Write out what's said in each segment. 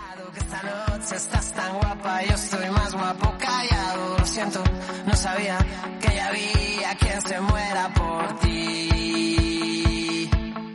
Esta noche estás tan guapa, yo estoy más guapo callado. Lo siento, no sabía que ya había quien se muera por ti.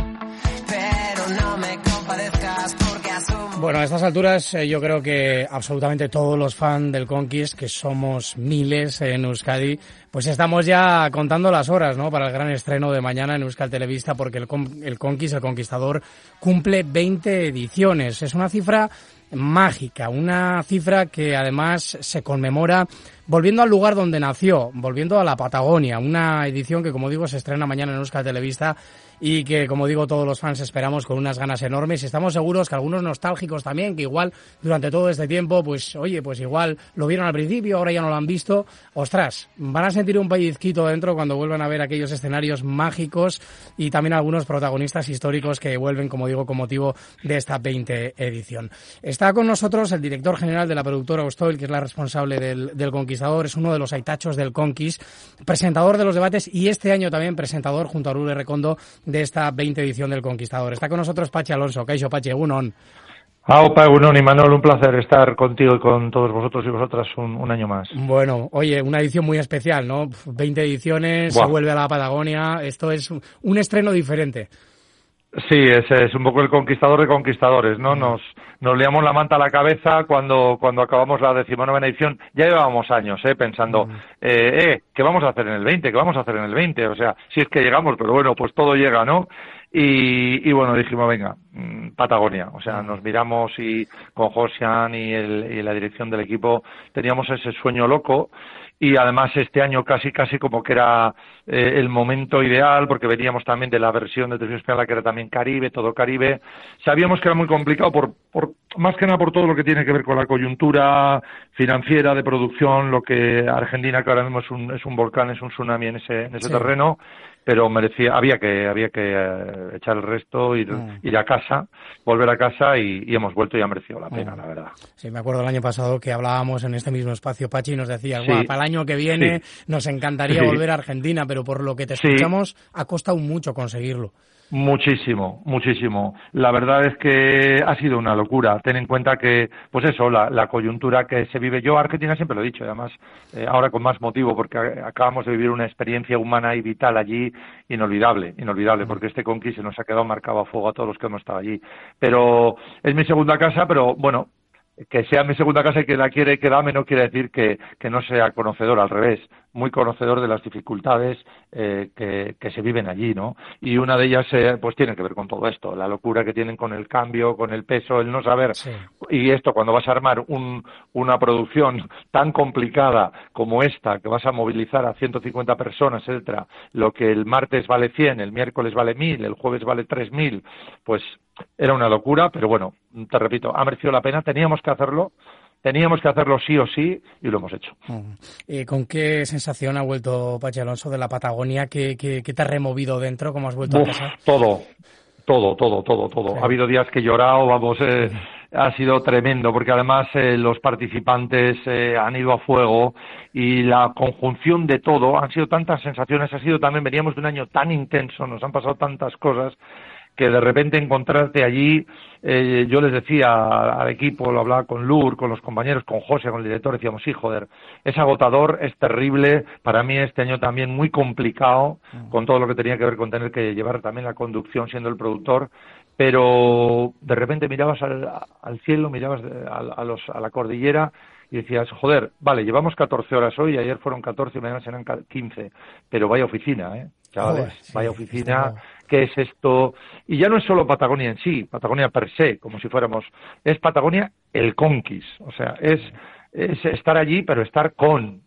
Pero no me compadezcas porque asumo... Bueno, a estas alturas yo creo que absolutamente todos los fans del Conquist, que somos miles en Euskadi, pues estamos ya contando las horas, ¿no?, para el gran estreno de mañana en Euskal Telebista, porque el Conquist, el Conquistador, cumple 20 ediciones. Es una cifra mágica, una cifra que además se conmemora volviendo al lugar donde nació, volviendo a la Patagonia, una edición que, como digo, se estrena mañana en Euskal Telebista y que, como digo, todos los fans esperamos con unas ganas enormes, y estamos seguros que algunos nostálgicos también, que igual durante todo este tiempo, pues oye, pues igual lo vieron al principio, ahora ya no lo han visto, ostras, van a sentir un pellizquito dentro cuando vuelvan a ver aquellos escenarios mágicos y también algunos protagonistas históricos que vuelven, como digo, con motivo de esta 20 edición. Está con nosotros el director general de la productora Ostoil, que es la responsable del Conquistador, es uno de los aitachos del Conquist, presentador de los debates y este año también presentador junto a Arure Recondo de esta 20 edición del Conquistador. Está con nosotros Patxi Alonso. Kaixo, Patxi, egunon. Aupa, egunon, y Manuel, un placer estar contigo y con todos vosotros y vosotras un año más. Bueno, oye, una edición muy especial, ¿no? 20 ediciones, Buah. Se vuelve a la Patagonia, esto es un estreno diferente. Sí, ese es un poco el conquistador de conquistadores, ¿no? Nos liamos la manta a la cabeza cuando acabamos la 19ª edición. Ya llevábamos años, pensando, ¿qué vamos a hacer en el 20? ¿Qué vamos a hacer en el 20? O sea, si es que llegamos, pero bueno, pues todo llega, ¿no? Y bueno, dijimos, venga, Patagonia. O sea, nos miramos y con Josian y la dirección del equipo teníamos ese sueño loco. Y además este año casi como que era el momento ideal, porque veníamos también de la versión de Televisión Española que era también Caribe, todo Caribe. Sabíamos que era muy complicado por más que nada por todo lo que tiene que ver con la coyuntura financiera de producción, lo que Argentina, que ahora mismo es un volcán, es un tsunami en ese sí. terreno, pero había que echar el resto, ir a casa, volver a casa y hemos vuelto y ha merecido la pena, la verdad. Sí, me acuerdo el año pasado que hablábamos en este mismo espacio, Patxi, y nos decías, sí. Para el año que viene nos encantaría volver a Argentina, pero por lo que te escuchamos ha costado mucho conseguirlo. Muchísimo. La verdad es que ha sido una locura. Ten en cuenta que, pues eso, la coyuntura que se vive. Yo Argentina siempre lo he dicho, y además ahora con más motivo, porque acabamos de vivir una experiencia humana y vital allí inolvidable, porque este Conquist se nos ha quedado marcado a fuego a todos los que hemos estado allí. Pero es mi segunda casa, pero bueno, que sea mi segunda casa y que la quiere quedarme no quiere decir que no sea conocedor, al revés, muy conocedor de las dificultades que se viven allí, ¿no? Y una de ellas pues tiene que ver con todo esto, la locura que tienen con el cambio, con el peso, el no saber. Sí. Y esto, cuando vas a armar una producción tan complicada como esta, que vas a movilizar a 150 personas, etcétera, lo que el martes vale 100, el miércoles vale 1000, el jueves vale 3000, pues era una locura, pero bueno, te repito, ha merecido la pena, teníamos que hacerlo sí o sí y lo hemos hecho. ¿Con qué sensación ha vuelto Patxi Alonso de la Patagonia? ¿Qué te ha removido dentro? ¿Cómo has vuelto a casa? Todo. Sí. Ha habido días que he llorado, ha sido tremendo, porque además los participantes han ido a fuego y la conjunción de todo, han sido tantas sensaciones, veníamos de un año tan intenso, nos han pasado tantas cosas, que de repente encontrarte allí, yo les decía al equipo, lo hablaba con Lur, con los compañeros, con José, con el director, decíamos, sí, joder, es agotador, es terrible, para mí este año también muy complicado, con todo lo que tenía que ver con tener que llevar también la conducción siendo el productor, pero de repente mirabas al cielo, mirabas a la cordillera y decías, joder, vale, llevamos 14 horas hoy, ayer fueron 14 y mañana serán 15, pero vaya oficina, chavales, vaya oficina, ¿qué es esto? Y ya no es solo Patagonia en sí, Patagonia per se, como si fuéramos, es Patagonia el Conquist, o sea, es estar allí, pero estar con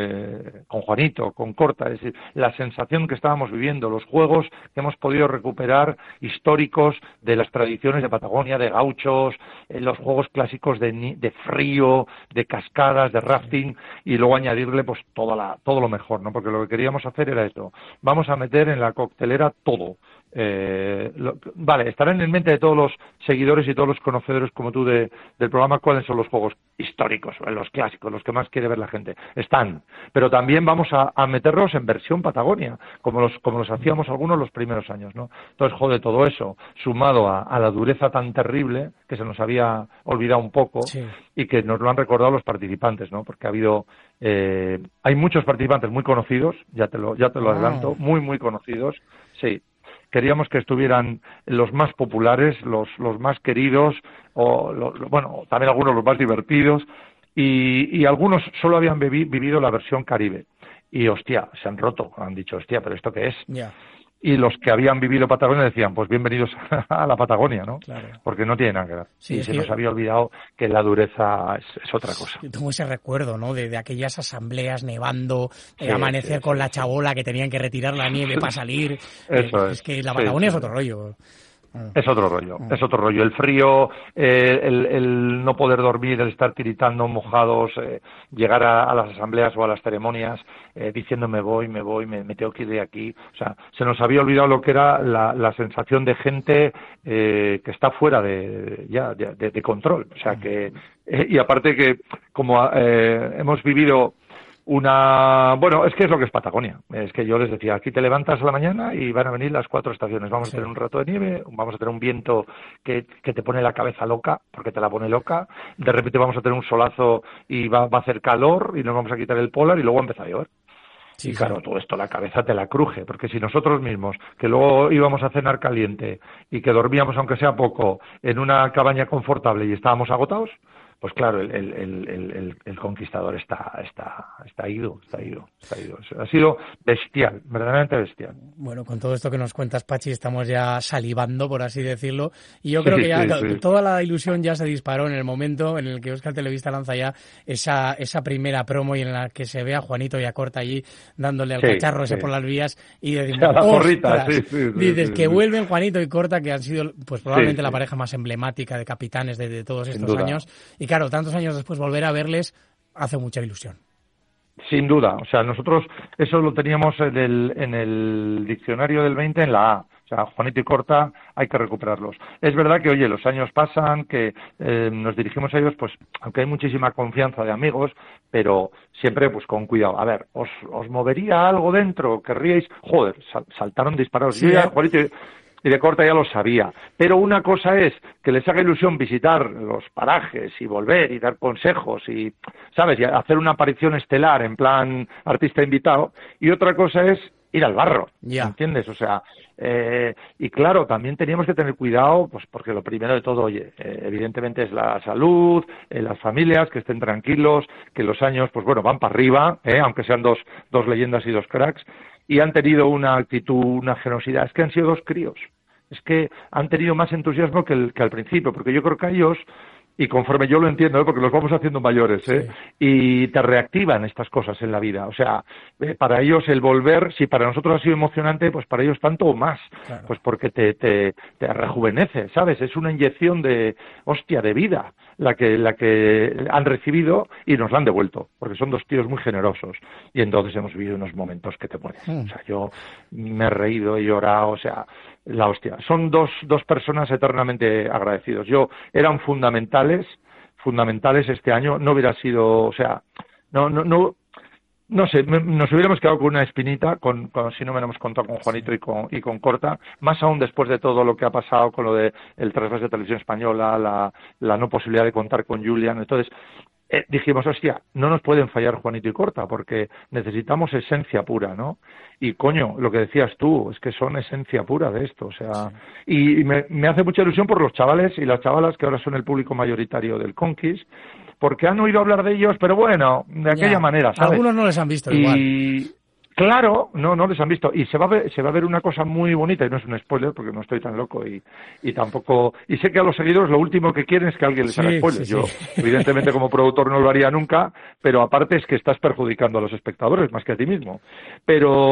Juanito, con Corta, es decir, la sensación que estábamos viviendo, los juegos que hemos podido recuperar históricos de las tradiciones de Patagonia, de gauchos, los juegos clásicos de frío, de cascadas, de rafting, y luego añadirle pues todo lo mejor, ¿no? Porque lo que queríamos hacer era esto, vamos a meter en la coctelera todo, Vale, estarán en mente de todos los seguidores y todos los conocedores como tú del programa cuáles son los juegos históricos, los clásicos, los que más quiere ver la gente. Están, pero también vamos a meterlos en versión Patagonia, como los hacíamos algunos los primeros años, ¿no? Entonces, joder, todo eso, sumado a la dureza tan terrible que se nos había olvidado un poco, sí, y que nos lo han recordado los participantes, ¿no? Porque ha habido... hay muchos participantes muy conocidos, ya te lo adelanto, muy conocidos, sí. Queríamos que estuvieran los más populares, los más queridos, bueno, también algunos los más divertidos, y algunos solo habían vivido la versión Caribe. Y, hostia, se han roto, han dicho, hostia, ¿pero esto qué es? Yeah. Y los que habían vivido Patagonia decían, pues bienvenidos a la Patagonia, ¿no? Claro. Porque no tiene nada que ver. Sí, y se nos había olvidado que la dureza es otra cosa. Yo tengo ese recuerdo, ¿no? De aquellas asambleas nevando, amanecer con la chabola que tenían que retirar la nieve para salir. Eso es que la Patagonia es otro rollo. Es otro rollo. El frío, el no poder dormir, el estar tiritando, mojados, llegar a las asambleas o a las ceremonias diciendo me voy, me tengo que ir de aquí. O sea, se nos había olvidado lo que era la sensación de gente que está fuera de control. O sea, que y aparte que como hemos vivido bueno, es que es lo que es Patagonia. Es que yo les decía, aquí te levantas a la mañana y van a venir las 4 estaciones. Vamos a tener un rato de nieve, vamos a tener un viento que te pone la cabeza loca, porque te la pone loca. De repente vamos a tener un solazo y va a hacer calor y nos vamos a quitar el polar y luego empieza a llover. Sí, y claro, todo esto la cabeza te la cruje, porque si nosotros mismos, que luego íbamos a cenar caliente y que dormíamos, aunque sea poco, en una cabaña confortable y estábamos agotados, pues claro, el conquistador está ido. Ha sido bestial, verdaderamente bestial. Bueno, con todo esto que nos cuentas, Pachi, estamos ya salivando, por así decirlo, y yo creo que ya toda la ilusión ya se disparó en el momento en el que Euskal Telebista lanza ya esa primera promo y en la que se ve a Juanito y a Corta allí dándole al cacharro ese por las vías y decimos, dices que vuelven Juanito y Corta, que han sido pues probablemente la pareja más emblemática de capitanes de todos estos años. Y claro, tantos años después volver a verles hace mucha ilusión. Sin duda, o sea, nosotros eso lo teníamos en el diccionario del 20 en la A. O sea, Juanito y Corta hay que recuperarlos. Es verdad que, oye, los años pasan, que nos dirigimos a ellos, pues, aunque hay muchísima confianza de amigos, pero siempre, pues, con cuidado. A ver, ¿os movería algo dentro? ¿Querríais? Joder, saltaron disparados. Sí, yo ya, Juanito y de Corta ya lo sabía. Pero una cosa es que les haga ilusión visitar los parajes y volver y dar consejos y, ¿sabes? Y hacer una aparición estelar en plan artista invitado. Y otra cosa es ir al barro, ¿entiendes? O sea, y claro, también teníamos que tener cuidado, pues porque lo primero de todo, oye, evidentemente es la salud, las familias, que estén tranquilos, que los años, pues bueno, van para arriba, aunque sean dos leyendas y dos cracks, y han tenido una actitud, una generosidad. Es que han sido 2 críos. Es que han tenido más entusiasmo que al principio, porque yo creo que ellos, y conforme yo lo entiendo, porque los vamos haciendo mayores, y te reactivan estas cosas en la vida. O sea, para ellos el volver, si para nosotros ha sido emocionante, pues para ellos tanto o más, pues porque te rejuvenece, ¿sabes? Es una inyección de vida la que han recibido y nos la han devuelto, porque son 2 tíos muy generosos y entonces hemos vivido unos momentos que te mueres. O sea, yo me he reído, he llorado, o sea, la hostia. Son dos personas eternamente agradecidos. Eran fundamentales este año. No hubiera sido, o sea, no sé, nos hubiéramos quedado con una espinita si no hubiéramos contado con Juanito y con Corta, más aún después de todo lo que ha pasado con lo de el trasvase de Televisión Española, la no posibilidad de contar con Julian. Entonces, dijimos, hostia, no nos pueden fallar Juanito y Corta porque necesitamos esencia pura, ¿no? Y coño, lo que decías tú, es que son esencia pura de esto, o sea, y me hace mucha ilusión por los chavales y las chavalas que ahora son el público mayoritario del Conquist, porque han oído hablar de ellos, pero bueno, de aquella manera, ¿sabes? Algunos no les han visto igual. Claro, no les han visto. Y se va a ver una cosa muy bonita, y no es un spoiler porque no estoy tan loco y tampoco... Y sé que a los seguidores lo último que quieren es que alguien les haga spoiler. Yo, evidentemente, como productor no lo haría nunca, pero aparte es que estás perjudicando a los espectadores más que a ti mismo. Pero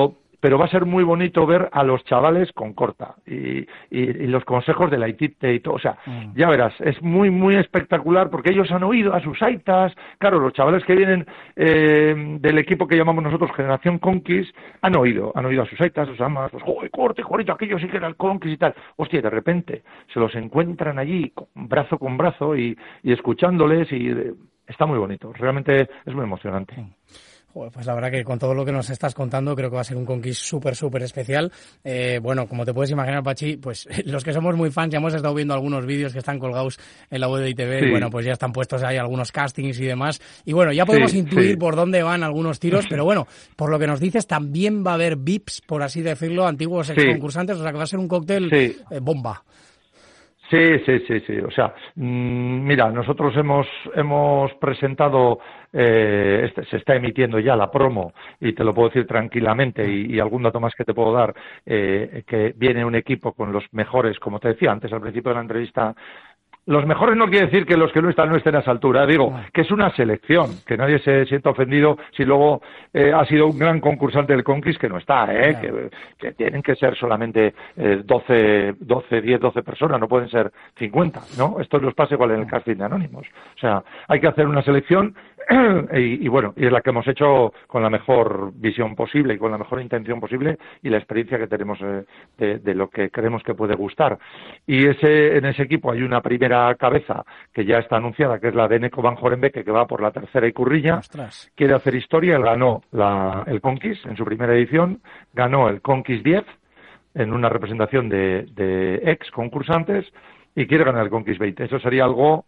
pero va a ser muy bonito ver a los chavales con Corta y los consejos de la ITITE y todo. O sea, ya verás, es muy, muy espectacular porque ellos han oído a sus aitas. Claro, los chavales que vienen del equipo que llamamos nosotros Generación Conquist han oído a sus aitas, a sus amas, pues, joder, Corte, Jorito, aquello sí que era el Conquist y tal. Hostia, de repente se los encuentran allí brazo con brazo y escuchándoles y está muy bonito. Realmente es muy emocionante. Pues la verdad que con todo lo que nos estás contando creo que va a ser un Conquist súper especial. Bueno, como te puedes imaginar, Pachi, pues los que somos muy fans ya hemos estado viendo algunos vídeos que están colgados en la web de ITV y bueno, pues ya están puestos ahí algunos castings y demás. Y bueno, ya podemos intuir por dónde van algunos tiros, pero bueno, por lo que nos dices también va a haber VIPs, por así decirlo, antiguos exconcursantes, o sea que va a ser un cóctel bomba. Sí. O sea, mira, nosotros hemos presentado, se está emitiendo ya la promo y te lo puedo decir tranquilamente y algún dato más que te puedo dar, que viene un equipo con los mejores, como te decía antes al principio de la entrevista. Los mejores no quiere decir que los que no estén a esa altura. Digo, que es una selección, que nadie se sienta ofendido si luego ha sido un gran concursante del Conquist que no está, que tienen que ser solamente 12 personas, no pueden ser 50, ¿no? Esto nos pasa igual en el casting de Anónimos. O sea, hay que hacer una selección y bueno, y es la que hemos hecho con la mejor visión posible y con la mejor intención posible y la experiencia que tenemos de lo que creemos que puede gustar. Y en ese equipo hay una primera cabeza que ya está anunciada, que es la de Neko Van Horenbeke, que va por la tercera Icurriña. Ostras. Quiere hacer historia. Él ganó el Conquist en su primera edición, ganó el Conquist 10 en una representación de ex concursantes y quiere ganar el Conquist 20. Eso sería algo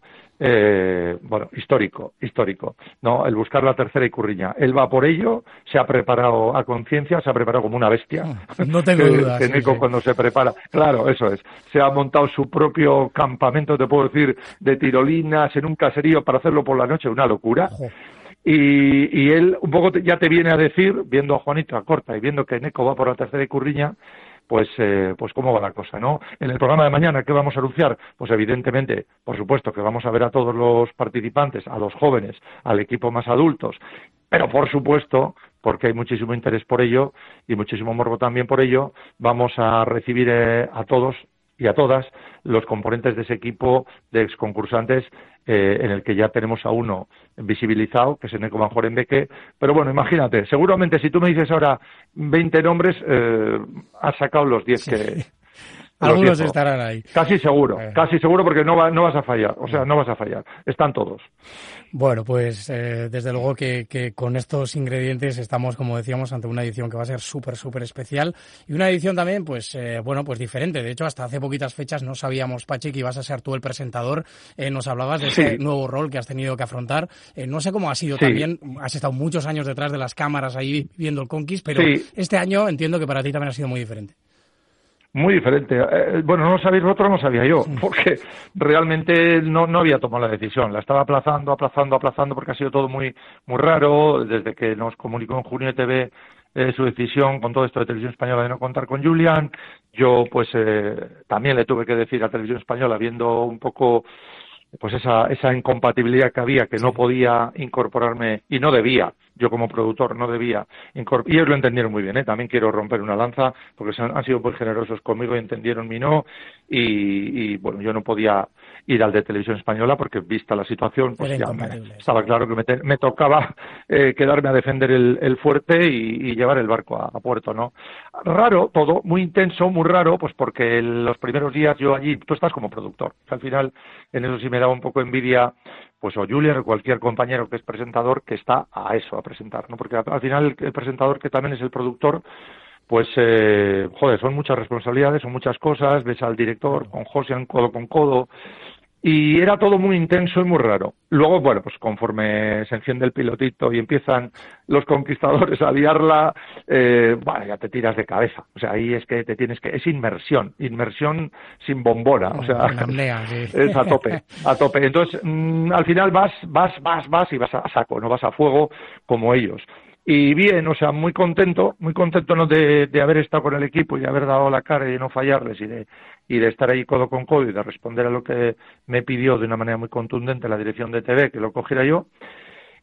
histórico, ¿no? El buscar la tercera Icurriña. Él va por ello, se ha preparado a conciencia, se ha preparado como una bestia. No tengo dudas. Que Neko cuando se prepara, claro, eso es. Se ha montado su propio campamento, te puedo decir, de tirolinas en un caserío para hacerlo por la noche, una locura. Y él un poco ya te viene a decir, viendo a Juanito a Corta y viendo que Neko va por la tercera Icurriña, pues cómo va la cosa, ¿no? En el programa de mañana, ¿qué vamos a anunciar? Pues evidentemente, por supuesto, que vamos a ver a todos los participantes, a los jóvenes, al equipo más adultos, pero por supuesto, porque hay muchísimo interés por ello y muchísimo morbo también por ello, vamos a recibir a todos y a todas los componentes de ese equipo de exconcursantes en el que ya tenemos a uno visibilizado, que es Neko Van Horenbeke, pero bueno, imagínate, seguramente si tú me dices ahora 20 nombres, has sacado los 10 que... Algunos estarán ahí. Casi seguro porque no vas a fallar, o sea, no vas a fallar, están todos. Bueno, pues desde luego que con estos ingredientes estamos, como decíamos, ante una edición que va a ser súper especial y una edición también, pues diferente. De hecho, hasta hace poquitas fechas no sabíamos, Pachi, que ibas a ser tú el presentador. Nos hablabas de ese nuevo rol que has tenido que afrontar. No sé cómo ha sido también, has estado muchos años detrás de las cámaras ahí viendo el Conquist, pero este año entiendo que para ti también ha sido muy diferente. Muy diferente. Bueno, no lo sabéis vosotros, no sabía yo, porque realmente no había tomado la decisión. La estaba aplazando, porque ha sido todo muy raro. Desde que nos comunicó en junio TV su decisión con todo esto de Televisión Española de no contar con Julián, yo pues también le tuve que decir a Televisión Española, viendo un poco pues esa incompatibilidad que había, que no podía incorporarme y no debía. Yo como productor no debía incorporar, y ellos lo entendieron muy bien, también quiero romper una lanza porque han sido muy generosos conmigo y entendieron mi no y bueno, yo no podía ir al de Televisión Española porque vista la situación pues ya estaba claro que me tocaba quedarme a defender el fuerte y llevar el barco a puerto, ¿no? Raro todo, muy intenso, muy raro, pues porque los primeros días yo allí, tú estás como productor, o sea, al final en eso sí me daba un poco envidia pues o Julián o cualquier compañero que es presentador que está a eso, a presentar, ¿no? Porque al final el presentador que también es el productor, pues, son muchas responsabilidades, son muchas cosas, ves al director con José codo con codo, y era todo muy intenso y muy raro. Luego, bueno, pues conforme se enciende el pilotito y empiezan los conquistadores a liarla, ya te tiras de cabeza. O sea, ahí es que es inmersión sin bombona, o sea, es a tope. Entonces, al final vas y vas a saco, no vas a fuego como ellos. Y bien, o sea, muy contento ¿no? de haber estado con el equipo y de haber dado la cara y de no fallarles y de estar ahí codo con codo y de responder a lo que me pidió de una manera muy contundente la dirección de TV, que lo cogiera yo.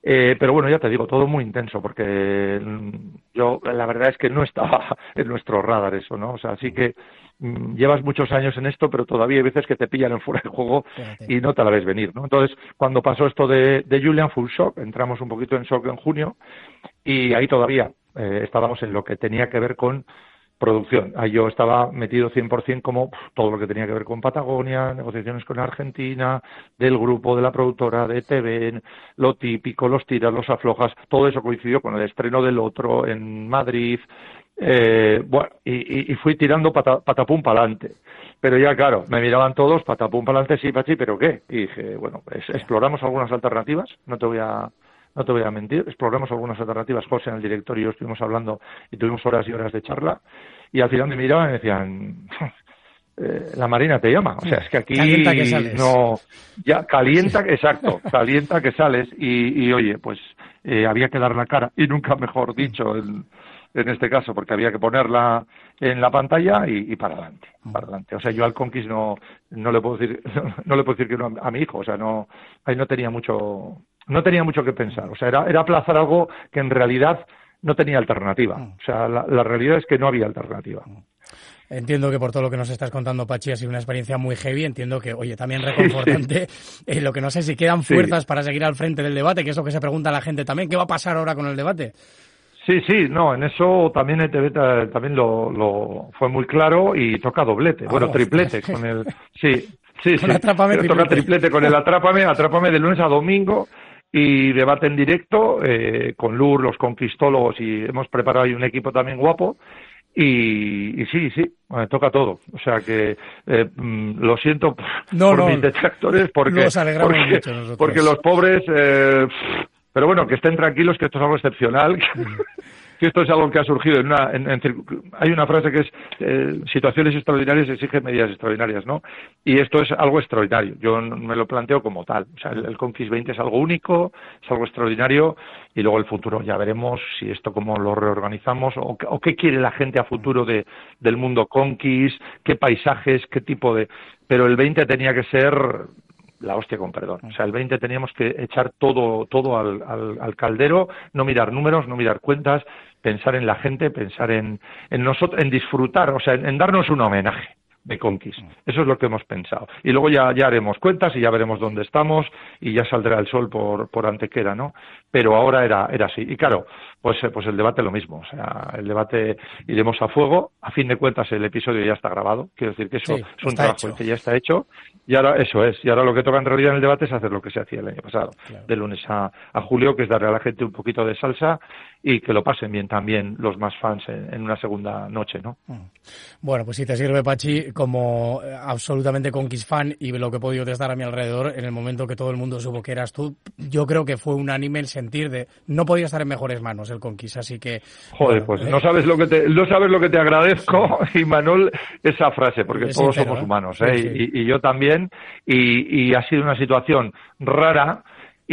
Pero bueno, ya te digo, todo muy intenso, porque yo la verdad es que no estaba en nuestro radar eso, ¿no? O sea, sí que llevas muchos años en esto, pero todavía hay veces que te pillan en fuera de juego y no te la ves venir, ¿no? Entonces, cuando pasó esto de Julian, fue un shock, entramos un poquito en shock en junio, y ahí todavía estábamos en lo que tenía que ver con producción. Ahí yo estaba metido 100% como todo lo que tenía que ver con Patagonia, negociaciones con Argentina, del grupo, de la productora, de TV, lo típico, los tiras, los aflojas, todo eso coincidió con el estreno del otro en Madrid. Bueno, y fui tirando patapum para adelante. Pero ya, claro, me miraban todos, patapum para adelante, sí, Pachi, ¿pero qué? Y dije, bueno, pues exploramos algunas alternativas, no te voy a mentir, exploramos algunas alternativas. José, en el director, y yo estuvimos hablando y tuvimos horas y horas de charla, y al final me miraban y me decían, la Marina te llama, o sea, es que aquí calienta que sales. No, ya calienta, exacto, calienta que sales, y oye, pues había que dar la cara, y nunca mejor dicho en este caso, porque había que ponerla en la pantalla y para adelante, para adelante. O sea, yo al Conquist no le puedo decir que no a mi hijo, o sea, no, ahí no tenía mucho que pensar. O sea, era aplazar algo que en realidad no tenía alternativa. O sea, la realidad es que no había alternativa. Entiendo que por todo lo que nos estás contando, Pachi, ha sido una experiencia muy heavy. Entiendo que, oye, también reconfortante. Lo que no sé si quedan fuerzas para seguir al frente del debate, que es lo que se pregunta la gente también. ¿Qué va a pasar ahora con el debate? Sí, no, en eso también ETV también lo fue muy claro y toca doblete, bueno, triplete con el, sí, con Atrápame, toca triplete con el Atrápame de lunes a domingo y debate en directo con Lur, los conquistólogos, y hemos preparado ahí un equipo también guapo. Y sí, me toca todo. O sea que lo siento por mis detractores porque los pobres... pero bueno, que estén tranquilos, que esto es algo excepcional, que esto es algo que ha surgido hay una frase que es situaciones extraordinarias exigen medidas extraordinarias, ¿no? Y esto es algo extraordinario. Yo me lo planteo como tal. O sea, el Conquist 20 es algo único, es algo extraordinario, y luego el futuro ya veremos si esto cómo lo reorganizamos o qué quiere la gente a futuro del mundo Conquist, qué paisajes, qué tipo de... Pero el 20 tenía que ser... la hostia con perdón. O sea, el 20 teníamos que echar todo al caldero, no mirar números, no mirar cuentas, pensar en la gente, pensar en nosotros, en disfrutar, o sea, en darnos un homenaje de Conquist. Eso es lo que hemos pensado. Y luego ya haremos cuentas y ya veremos dónde estamos y ya saldrá el sol por Antequera, ¿no? Pero ahora era así. Y claro, pues el debate lo mismo. O sea, el debate iremos a fuego. A fin de cuentas, el episodio ya está grabado. Quiero decir que eso es un trabajo que ya está hecho. Y ahora eso es. Y ahora lo que toca en realidad en el debate es hacer lo que se hacía el año pasado. Claro. De lunes a julio, que es darle a la gente un poquito de salsa y que lo pasen bien también los más fans en una segunda noche, ¿no? Bueno, pues si te sirve, Pachi, como absolutamente Conquist fan y lo que he podido testar a mi alrededor, en el momento que todo el mundo supo que eras tú, yo creo que fue unánime el sentir de no podía estar en mejores manos el Conquist, así que... Joder, pues no sabes lo que te agradezco, Imanol, esa frase, porque es todos sincero, somos humanos, ¿eh? Sí. Y yo también, y ha sido una situación rara,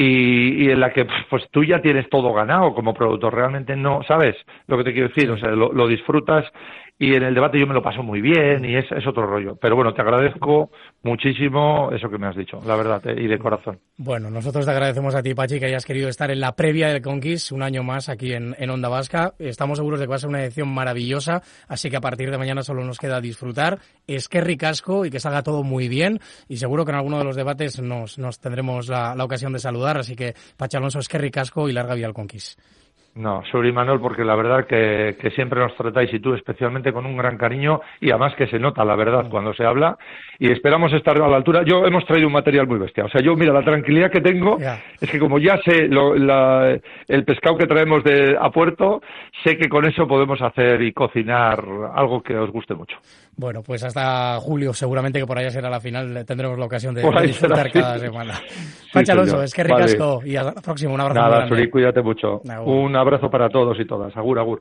y en la que pues tú ya tienes todo ganado como productor, realmente no, ¿sabes lo que te quiero decir? O sea, lo disfrutas, y en el debate yo me lo paso muy bien y es otro rollo. Pero bueno, te agradezco muchísimo eso que me has dicho, la verdad, y de corazón. Bueno, nosotros te agradecemos a ti, Pachi, que hayas querido estar en la previa del Conquist un año más aquí en Onda Vasca. Estamos seguros de que va a ser una edición maravillosa, así que a partir de mañana solo nos queda disfrutar. Eskerrik asko y que salga todo muy bien, y seguro que en alguno de los debates nos tendremos la ocasión de saludar, así que Pachi Alonso, eskerrik asko y larga vida al Conquist. No, sobre Manuel, porque la verdad que siempre nos tratáis, y tú especialmente, con un gran cariño, y además que se nota la verdad cuando se habla, y esperamos estar a la altura. Hemos traído un material muy bestia, o sea, mira, la tranquilidad que tengo es que como ya sé el pescado que traemos a puerto, sé que con eso podemos hacer y cocinar algo que os guste mucho. Bueno, pues hasta julio, seguramente, que por allá será la final, tendremos la ocasión de disfrutar cada semana. Pachi Alonso, eskerrik asko, y hasta la próxima, un abrazo. Nada, Suri, cuídate mucho. Un abrazo para todos y todas. Agur, agur.